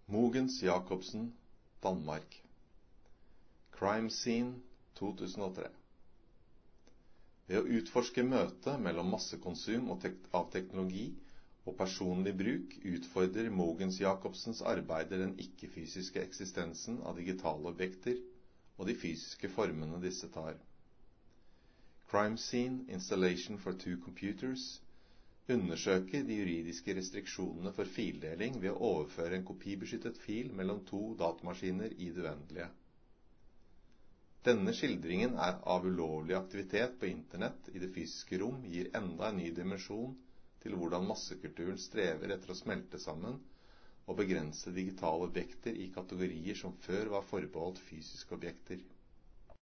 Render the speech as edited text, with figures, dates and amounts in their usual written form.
Mogens Jacobsen, Danmark. Crime Scene 2003. Ved å utforske møtet mellom massekonsum av teknologi og personlig bruk utfordrer Mogens Jacobsens arbeider den ikke-fysiske eksistensen av digitale objekter og de fysiske formene disse tar. Crime Scene Installation for Two Computers undersøker de juridiske restriksjonene for fildeling ved å overføre en kopibeskyttet fil mellom to datamaskiner i det uendelige. Denne skildringen av ulovlig aktivitet på internett i det fysiske rom gir enda en ny dimensjon til hvordan massekulturen strever etter å smelte sammen og begrense digitale objekter i kategorier som før var forbeholdt fysiske objekter.